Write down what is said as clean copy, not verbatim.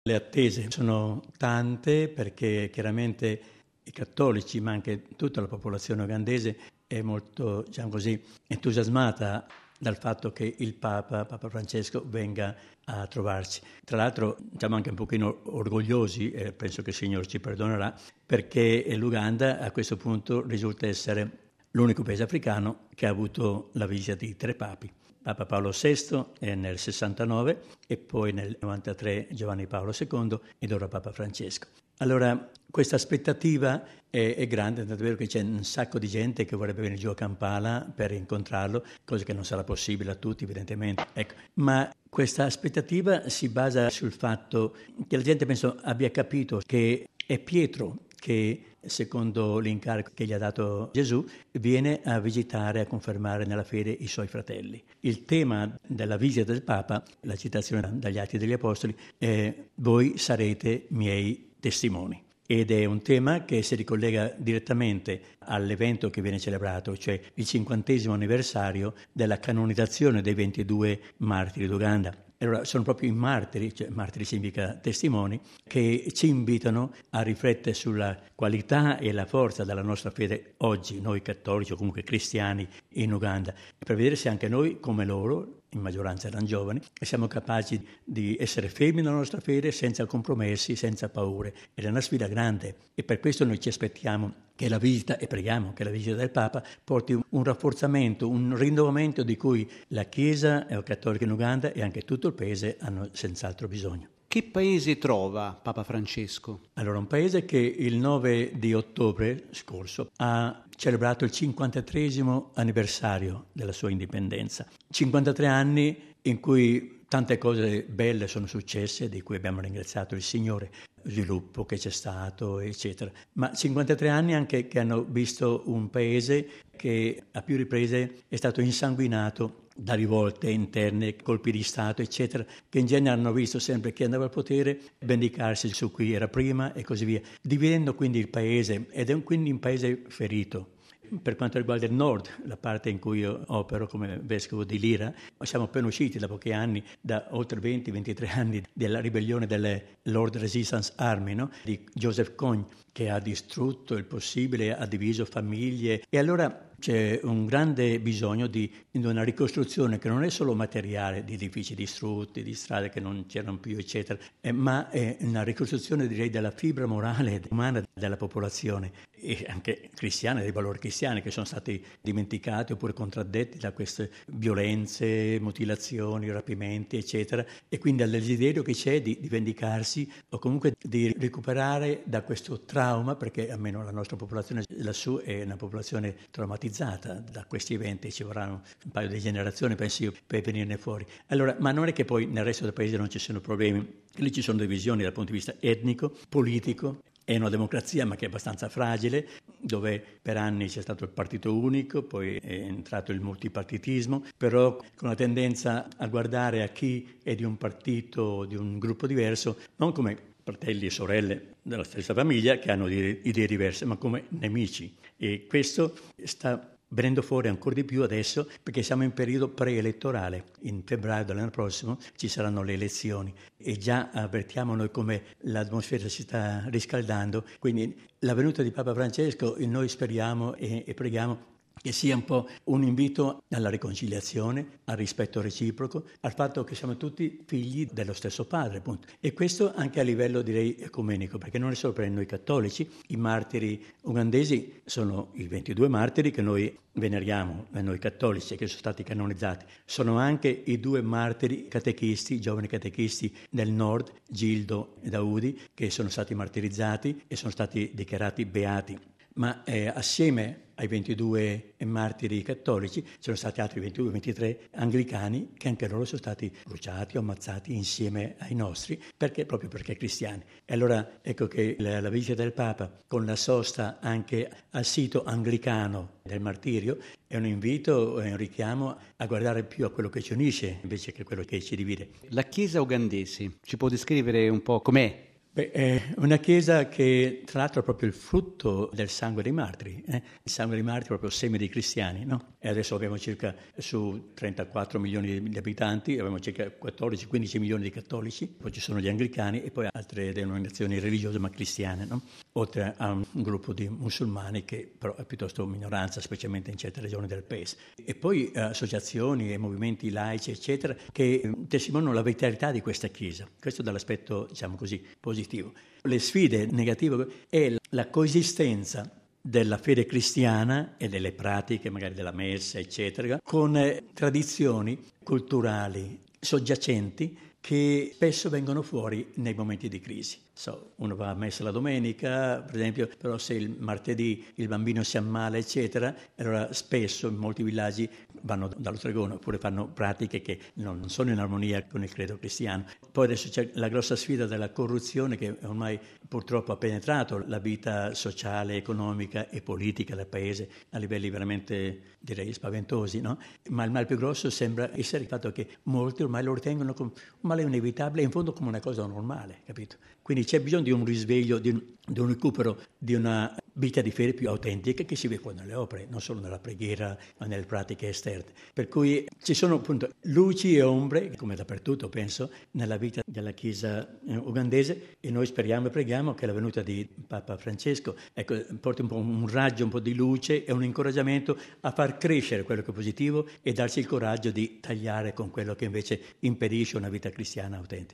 Le attese sono tante perché chiaramente i cattolici, ma anche tutta la popolazione ugandese è molto, diciamo così, entusiasmata dal fatto che il Papa Francesco, venga a trovarci. Tra l'altro siamo anche un pochino orgogliosi, e penso che il Signore ci perdonerà, perché l'Uganda a questo punto risulta essere l'unico paese africano che ha avuto la visita di 3 papi. Papa Paolo VI nel 69 e poi nel 93 Giovanni Paolo II ed ora Papa Francesco. Allora questa aspettativa è grande, tanto è vero che c'è un sacco di gente che vorrebbe venire giù a Kampala per incontrarlo, cosa che non sarà possibile a tutti evidentemente. Ecco. Ma questa aspettativa si basa sul fatto che la gente penso abbia capito che è Pietro che, secondo l'incarico che gli ha dato Gesù, viene a visitare, a confermare nella fede i suoi fratelli. Il tema della visita del Papa, la citazione dagli Atti degli Apostoli, è «Voi sarete miei testimoni». Ed è un tema che si ricollega direttamente all'evento che viene celebrato, cioè il 50° anniversario della canonizzazione dei 22 martiri d'Uganda. Allora sono proprio i martiri, cioè martiri significa testimoni, che ci invitano a riflettere sulla qualità e la forza della nostra fede oggi, noi cattolici o comunque cristiani in Uganda, per vedere se anche noi, come loro, in maggioranza erano giovani, siamo capaci di essere fermi nella nostra fede senza compromessi, senza paure. Ed è una sfida grande e per questo noi ci aspettiamo che la visita, e preghiamo che la visita del Papa porti un rafforzamento, un rinnovamento di cui la Chiesa cattolica in Uganda e anche tutto il paese hanno senz'altro bisogno. Che paese trova Papa Francesco? Allora, un paese che il 9 di ottobre scorso ha celebrato il 53° anniversario della sua indipendenza. 53 anni in cui tante cose belle sono successe, di cui abbiamo ringraziato il Signore, sviluppo che c'è stato, eccetera. Ma 53 anni anche che hanno visto un paese che a più riprese è stato insanguinato da rivolte interne, colpi di Stato, eccetera, che in genere hanno visto sempre chi andava al potere vendicarsi su chi era prima e così via, dividendo quindi il paese, ed è quindi un paese ferito. Per quanto riguarda il nord, la parte in cui io opero come vescovo di Lira, siamo appena usciti da pochi anni, da oltre 20-23 anni della ribellione delle Lord Resistance Army, no? Di Joseph Kony, che ha distrutto il possibile, ha diviso famiglie. E allora c'è un grande bisogno di una ricostruzione che non è solo materiale, di edifici distrutti, di strade che non c'erano più, eccetera, ma è una ricostruzione, direi, della fibra morale e umana della popolazione e anche cristiana, dei valori cristiani che sono stati dimenticati oppure contraddetti da queste violenze, mutilazioni, rapimenti, eccetera, e quindi al desiderio che c'è di vendicarsi o comunque di recuperare da questo trauma, perché almeno la nostra popolazione lassù è una popolazione traumatizzata da questi eventi, ci vorranno un paio di generazioni, penso io, per venirne fuori. Allora, ma non è che poi nel resto del paese non ci siano problemi, lì ci sono divisioni dal punto di vista etnico, politico. È una democrazia ma che è abbastanza fragile, dove per anni c'è stato il partito unico, poi è entrato il multipartitismo, però con la tendenza a guardare a chi è di un partito, di un gruppo diverso, non come fratelli e sorelle della stessa famiglia che hanno idee diverse, ma come nemici. E questo sta venendo fuori ancora di più adesso perché siamo in periodo preelettorale. In febbraio dell'anno prossimo ci saranno le elezioni e già avvertiamo noi come l'atmosfera si sta riscaldando. Quindi la venuta di Papa Francesco noi speriamo e preghiamo che sia un po' un invito alla riconciliazione, al rispetto reciproco, al fatto che siamo tutti figli dello stesso padre, appunto. E questo anche a livello, direi, ecumenico, perché non è solo per noi cattolici, i martiri ugandesi sono i 22 martiri che noi veneriamo, noi cattolici, che sono stati canonizzati. Sono anche i 2 martiri catechisti, giovani catechisti del nord, Gildo e Daudi, che sono stati martirizzati e sono stati dichiarati beati. Ma assieme ai 22 martiri cattolici ci sono stati altri 22-23 anglicani che anche loro sono stati bruciati o ammazzati insieme ai nostri, proprio perché cristiani. E allora ecco che la visita del Papa con la sosta anche al sito anglicano del martirio è un invito, è un richiamo a guardare più a quello che ci unisce invece che quello che ci divide. La Chiesa ugandese ci può descrivere un po' com'è? È una chiesa che tra l'altro è proprio il frutto del sangue dei martiri, Il sangue dei martiri è proprio seme dei cristiani, no? E adesso abbiamo circa su 34 milioni di abitanti, abbiamo circa 14-15 milioni di cattolici, poi ci sono gli anglicani e poi altre denominazioni religiose ma cristiane, no? Oltre a un gruppo di musulmani che però è piuttosto minoranza, specialmente in certe regioni del paese. E poi associazioni e movimenti laici, eccetera, che testimoniano la vitalità di questa chiesa. Questo dall'aspetto, diciamo così, positivo. Le sfide negative è la coesistenza della fede cristiana e delle pratiche, magari della messa, eccetera, con tradizioni culturali soggiacenti che spesso vengono fuori nei momenti di crisi. Uno va a messa la domenica, per esempio, però se il martedì il bambino si ammala, eccetera, allora spesso in molti villaggi vanno dallo stregone oppure fanno pratiche che non sono in armonia con il credo cristiano. Poi adesso c'è la grossa sfida della corruzione che ormai purtroppo ha penetrato la vita sociale, economica e politica del paese a livelli veramente, direi, spaventosi, no? Ma il male più grosso sembra essere il fatto che molti ormai lo ritengono come un male inevitabile e in fondo come una cosa normale, capito? Quindi c'è bisogno di un risveglio, di un recupero, di una vita di fede più autentica che si vede poi nelle opere, non solo nella preghiera ma nelle pratiche esterne. Per cui ci sono appunto luci e ombre, come dappertutto penso, nella vita della Chiesa ugandese e noi speriamo e preghiamo che la venuta di Papa Francesco porti un po' un raggio, un po' di luce e un incoraggiamento a far crescere quello che è positivo e darci il coraggio di tagliare con quello che invece impedisce una vita cristiana autentica.